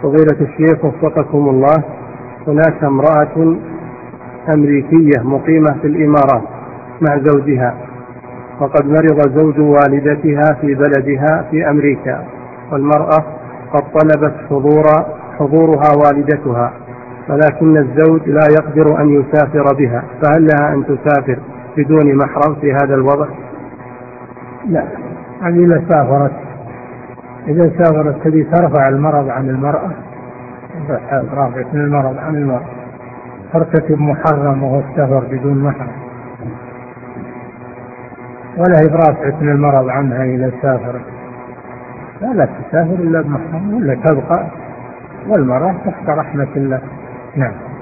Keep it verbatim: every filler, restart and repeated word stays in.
فضيلة الشيخ وفقكم الله، هناك امرأة أمريكية مقيمة في الإمارات مع زوجها، وقد مرض زوج والدتها في بلدها في أمريكا، والمرأة قد طلبت حضور حضورها والدتها، ولكن الزوج لا يقدر أن يسافر بها، فهل لها أن تسافر بدون محرم في هذا الوضع؟ لا، هذه إذا سافرت إذا سافرت تبي ترفع المرض عن المرأة، رافعة المرض عن المرأة، ترتكب محرم وهو السفر بدون محرم، ولا هي برافعة المرض عنها إذا سافرت، لا تسافر إلا بمحرم ولا تبقى، والمرأة تحت رحمة الله. نعم.